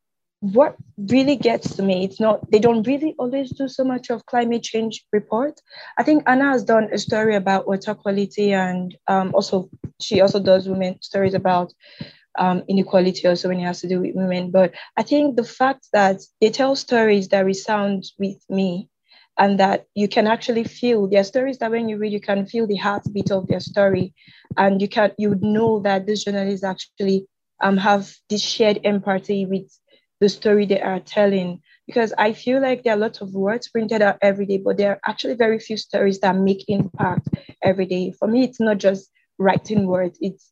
B: what really gets to me, it's not, they don't really always do so much of climate change report. I think Anna has done a story about water quality, and um, also she also does women stories about um, inequality also when it has to do with women. But I think the fact that they tell stories that resound with me and that you can actually feel their stories, that when you read, you can feel the heartbeat of their story, and you can you know that these journalists actually um, have this shared empathy with the story they are telling. Because I feel like there are lots of words printed out every day, but there are actually very few stories that make impact every day. For me, it's not just writing words, it's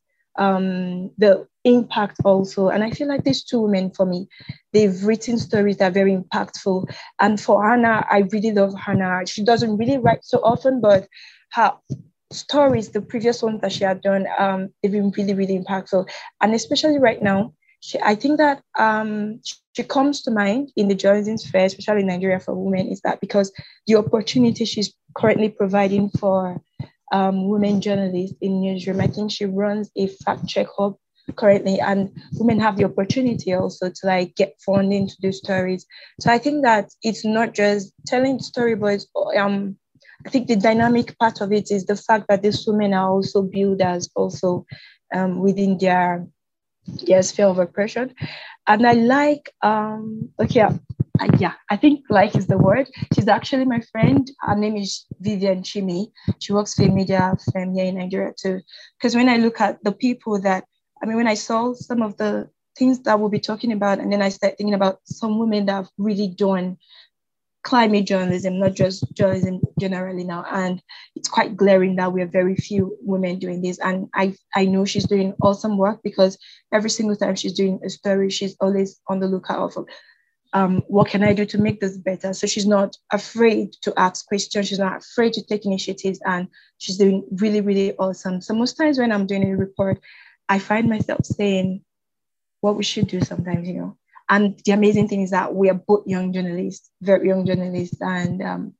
B: um, the impact also. And I feel like these two women, for me, they've written stories that are very impactful. And for Hannah, I really love Hannah. She doesn't really write so often, but her stories, the previous ones that she had done, um, they've been really, really impactful. And especially right now, she, I think that um, she comes to mind in the journalism sphere, especially in Nigeria for women, is that because the opportunity she's currently providing for um, women journalists in newsroom. I think she runs a fact check hub currently, and women have the opportunity also to like get funding to do stories. So I think that it's not just telling the story, but um, I think the dynamic part of it is the fact that these women are also builders also um, within their their sphere of oppression. And I like, um, okay, uh, yeah, I think like is the word. She's actually my friend. Her name is Vivian Chimi. She works for a media firm here in Nigeria too. Because when I look at the people that, I mean, when I saw some of the things that we'll be talking about, and then I start thinking about some women that have really done climate journalism, not just journalism generally now. And it's quite glaring that we have very few women doing this. And I, I know she's doing awesome work, because every single time she's doing a story, she's always on the lookout for um, what can I do to make this better? So she's not afraid to ask questions. She's not afraid to take initiatives, and she's doing really, really awesome. So most times when I'm doing a report, I find myself saying what we should do sometimes, you know. And the amazing thing is that we are both young journalists, very young journalists, and um,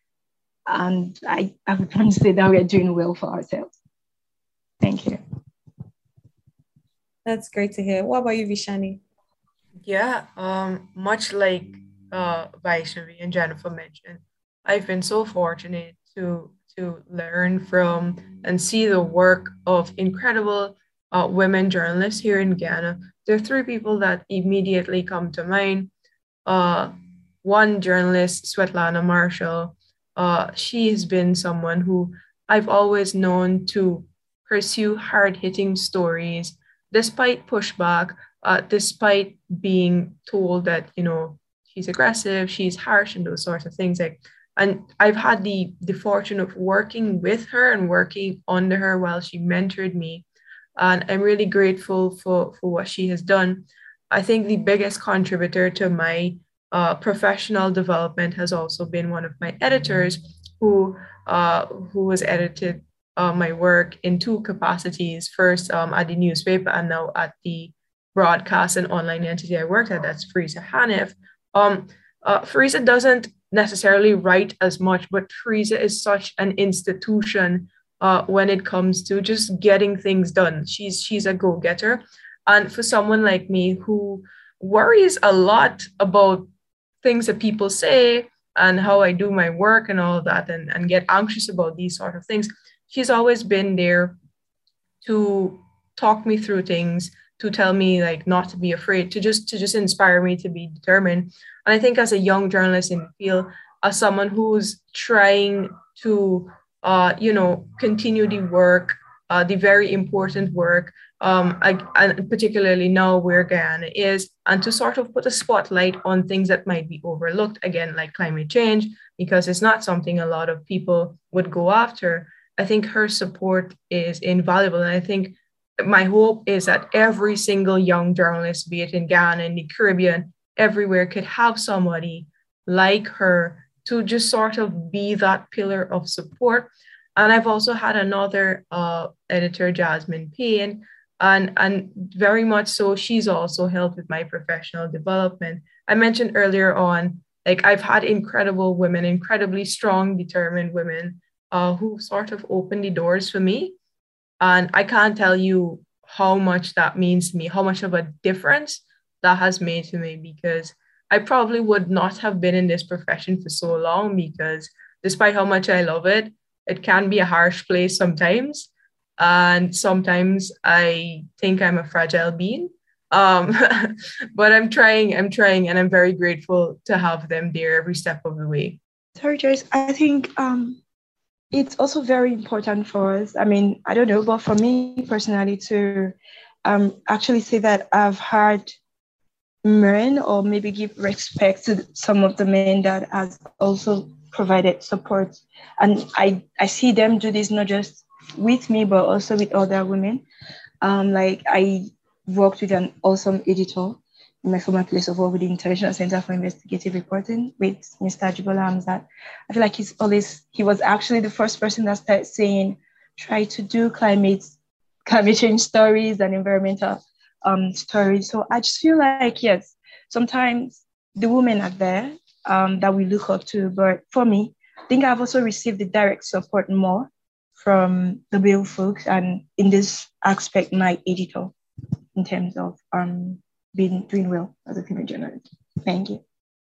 B: and I, I would want to say that we are doing well for ourselves. Thank you.
A: That's great to hear. What about you, Vishani?
C: Yeah, um, much like uh, Vaishnavi and Jennifer mentioned, I've been so fortunate to to learn from and see the work of incredible uh, women journalists here in Ghana. There are three people that immediately come to mind. Uh, one journalist, Svetlana Marshall. Uh, she has been someone who I've always known to pursue hard-hitting stories, despite pushback, uh, despite being told that, you know, she's aggressive, she's harsh, and those sorts of things. Like, and I've had the the fortune of working with her and working under her while she mentored me. And I'm really grateful for, for what she has done. I think the biggest contributor to my uh, professional development has also been one of my editors who, uh, who has edited uh, my work in two capacities. First um, at the newspaper, and now at the broadcast and online entity I worked at, that's Frieza Hanif. Um, uh, Frieza doesn't necessarily write as much, but Frieza is such an institution Uh, when it comes to just getting things done. She's she's a go-getter. And for someone like me who worries a lot about things that people say and how I do my work and all of that, and, and get anxious about these sort of things, she's always been there to talk me through things, to tell me like not to be afraid, to just to just inspire me to be determined. And I think as a young journalist in the field, as someone who's trying to Uh, you know, continue the work, uh, the very important work, um, I, and particularly now where Guyana is, and to sort of put a spotlight on things that might be overlooked, again, like climate change, because it's not something a lot of people would go after. I think her support is invaluable. And I think my hope is that every single young journalist, be it in Ghana, in the Caribbean, everywhere, could have somebody like her to just sort of be that pillar of support. And I've also had another uh, editor, Jasmine Payne, and, and very much so, she's also helped with my professional development. I mentioned earlier on Like I've had incredible women, incredibly strong, determined women uh, who sort of opened the doors for me. And I can't tell you how much that means to me, how much of a difference that has made to me, because I probably would not have been in this profession for so long, because despite how much I love it, it can be a harsh place sometimes. And sometimes I think I'm a fragile being. Um, but I'm trying, I'm trying, and I'm very grateful to have them there every step of the way.
B: Sorry, Joyce. I think um, it's also very important for us. I mean, I don't know, but for me personally to um, actually say that I've had men, or maybe give respect to some of the men that has also provided support. And I, I see them do this not just with me, but also with other women. Um, like I worked with an awesome editor in my former place of work with the International Center for Investigative Reporting with Mister Ajibola Hamzat. I feel like he's always, he was actually the first person that started saying, try to do climate, climate change stories and environmental um, stories. So I just feel like, yes, sometimes the women are there um, that we look up to. But for me, I think I've also received the direct support more from the male folks, and in this aspect, my editor, in terms of um being doing well as a female journalist. Thank you.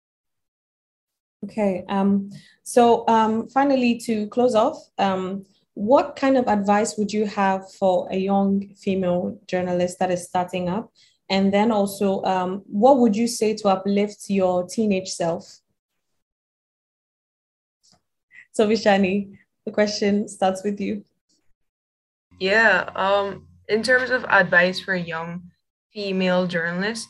A: Okay. Um. So, um. Finally, to close off, um, what kind of advice would you have for a young female journalist that is starting up? And then also, um, what would you say to uplift your teenage self? So, Vishani, the question starts with you.
C: Yeah. Um. In terms of advice for young female journalists,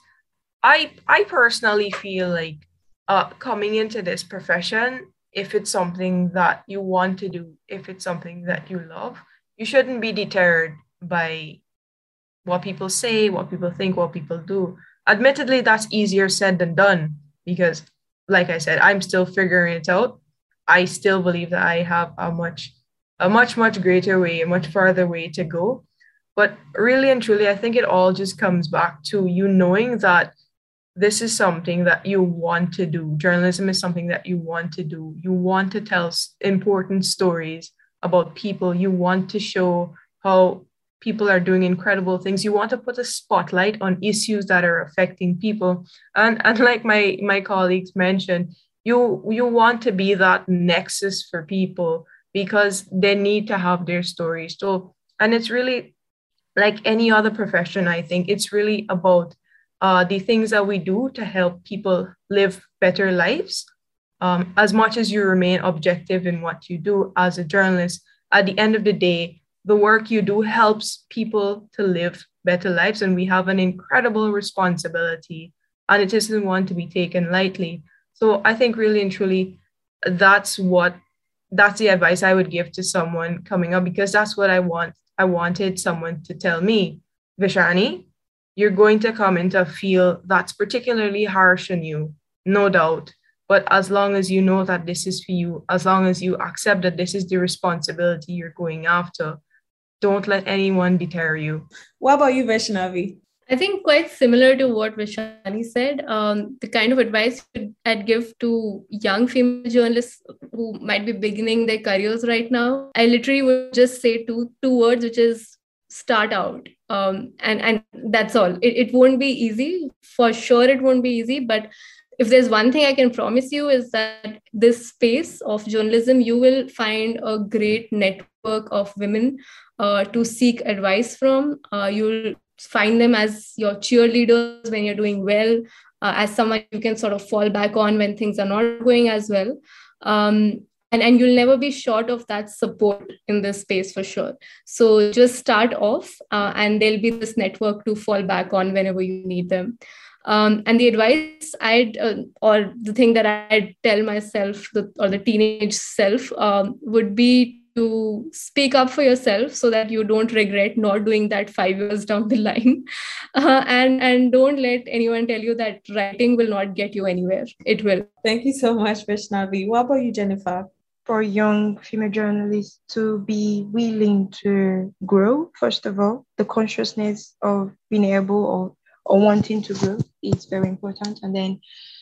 C: I I personally feel like uh coming into this profession, if it's something that you want to do, if it's something that you love, you shouldn't be deterred by what people say, what people think, what people do. Admittedly, that's easier said than done, because, like I said, I'm still figuring it out. I still believe that I have a much, a much, much greater way, a much farther way to go. But really and truly, I think it all just comes back to you knowing that this is something that you want to do. Journalism is something that you want to do. You want to tell important stories about people. You want to show how people are doing incredible things. You want to put a spotlight on issues that are affecting people. And, and like my, my colleagues mentioned, you, you want to be that nexus for people because they need to have their stories told. And it's really like any other profession, I think it's really about uh, the things that we do to help people live better lives. Um, as much as you remain objective in what you do as a journalist, at the end of the day, the work you do helps people to live better lives. And we have an incredible responsibility, and it isn't one to be taken lightly. So I think really and truly, that's what, that's the advice I would give to someone coming up, because that's what I want. I wanted someone to tell me, Vishani, you're going to come into a field that's particularly harsh on you, no doubt. But as long as you know that this is for you, as long as you accept that this is the responsibility you're going after, don't let anyone deter you.
A: What about you, Vaishnavi?
D: I think quite similar to what Vishani said. Um, the kind of advice I'd give to young female journalists who might be beginning their careers right now, I literally would just say two two words, which is start out. Um, and, and that's all. It, it won't be easy. For sure, it won't be easy. But if there's one thing I can promise you is that this space of journalism, you will find a great network of women uh, to seek advice from. Uh, you'll find them as your cheerleaders when you're doing well, uh, as someone you can sort of fall back on when things are not going as well. Um, and, and you'll never be short of that support in this space for sure. So just start off uh, and there'll be this network to fall back on whenever you need them. Um, and the advice I'd, uh, or the thing that I'd tell myself, the, or the teenage self, um, would be to speak up for yourself so that you don't regret not doing that five years down the line. Uh, and, and don't let anyone tell you that writing will not get you anywhere. It will.
A: Thank you so much, Vaishnavi. What about you, Jennifer?
B: For young female journalists to be willing to grow, first of all, the consciousness of being able or, or wanting to grow is very important. And then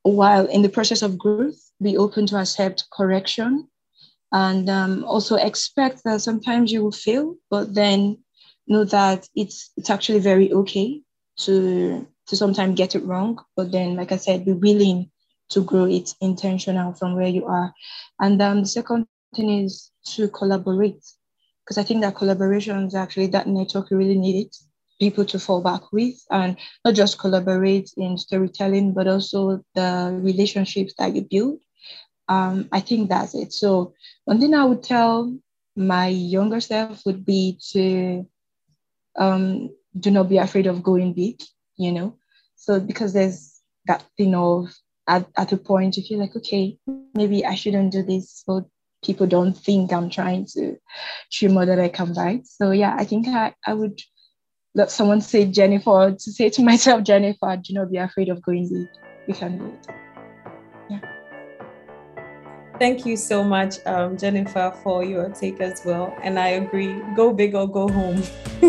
B: while in the process of growth, be open to accept correction, and um, also expect that sometimes you will fail, but then know that it's it's actually very okay to to sometimes get it wrong. But then, like I said, be willing to grow. It's intentional from where you are. And um, the second thing is to collaborate, because I think that collaboration is actually that network you really need it, people to fall back with, and not just collaborate in storytelling, but also the relationships that you build. Um, I think that's it. So one thing I would tell my younger self would be to um, do not be afraid of going big, you know? So because there's that thing of at, at a point you feel like, okay, maybe I shouldn't do this, so people don't think I'm trying to show more that I can bite. So yeah, I think I, I would let someone say Jennifer, to say to myself, Jennifer, do not be afraid of going big. We can do it. Yeah.
A: Thank you so much, um, Jennifer, for your take as well. And I agree, go big or go home.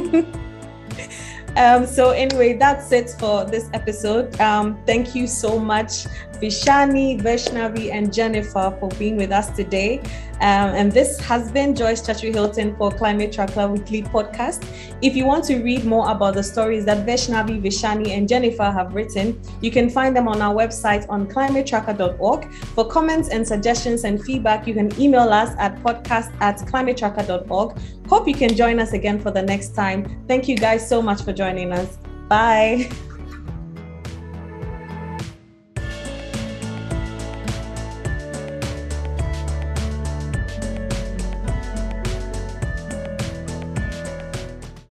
A: Um, so anyway, that's it for this episode. Um, thank you so much, Vishani, Vaishnavi, and Jennifer for being with us today. Um, and this has been Joyce Chachu Hilton for Climate Tracker Weekly Podcast. If you want to read more about the stories that Vaishnavi, Vishani, and Jennifer have written, you can find them on our website on climate tracker dot org. For comments and suggestions and feedback, you can email us at podcast at climate tracker dot org. Hope you can join us again for the next time. Thank you guys so much for joining us. Bye.